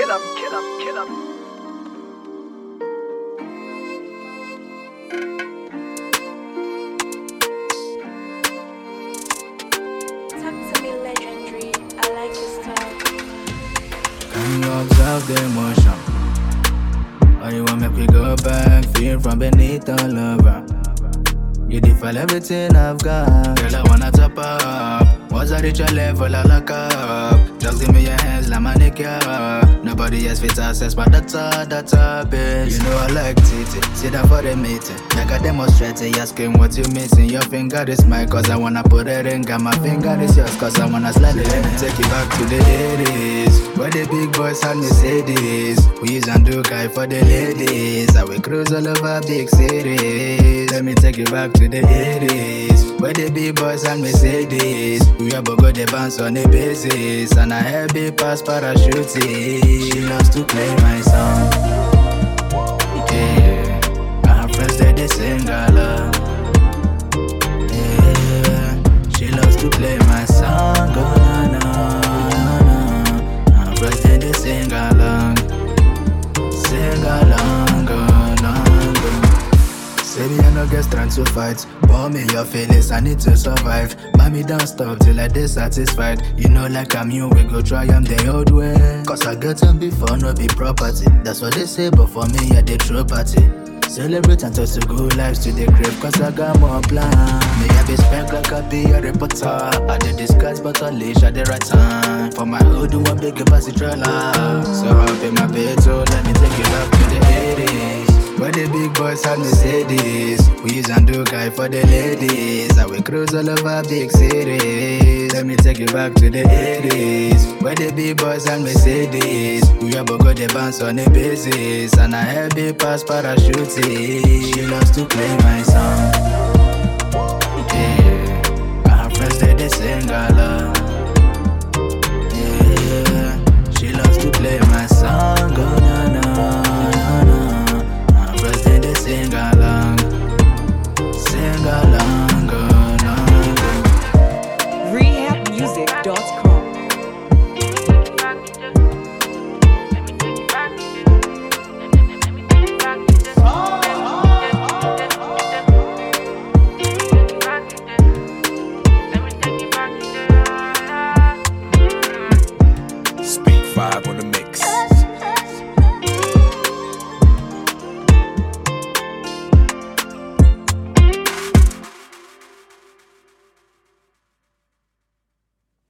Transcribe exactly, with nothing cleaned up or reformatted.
kill 'em, kill 'em, kill 'em. Talk to me legendary, I like your style. Can you observe the emotion? Or you want me to go back, feel from beneath the lover? You define everything I've got. Girl, I wanna top up. Once I reach your level, I lock up. Just give me your hands like my nigga. Nobody else fits access my data, database. You know I like titty, sit down for the meeting. Like I demonstrate it, asking what you missing. Your finger is mine, cause I wanna put it in. Got my finger is yours, cause I wanna slide it in. And take you back to the eighties, where the big boys had Mercedes. We use and do guy for the ladies. I will cruise all over big cities. Let me take you back to the eighties, where the big boys and Mercedes. We have go the bounce on the basis, and I have big pass parachuting. She loves to play my song. Yeah, I have friends that they sing along. Yeah, she loves to play my song. Oh, na, na, na. I have friends that they sing along. Sing along, along. Say me I no get strength to fight. Pour me your feelings, I need to survive. Mommy don't stop till I dissatisfied. You know like I'm you, we go try I'm the old way. Cause I get them before no be property. That's what they say, but for me yeah the true party. Celebrate and toast to good lives to the crib, cause I got more plan. Me I be spent like I be a reporter. I did disguise but unleash at the right time. For my hood do one big pass it trailer. So I pay my pay so let me take you back to the eighties, where the big boys had Mercedes. We use and do guy for the ladies. I will cruise all over big cities. Let me take you back to the eighties, where the big boys and Mercedes. We have go the bounce on the basis, and I have big pass parachuting. She loves to play my song. Yeah, I have friends that they sing along. Yeah, she loves to play my song. Oh, na, na, na, na. First they sing along, sing along, along. rehab music dot com. Speak five on the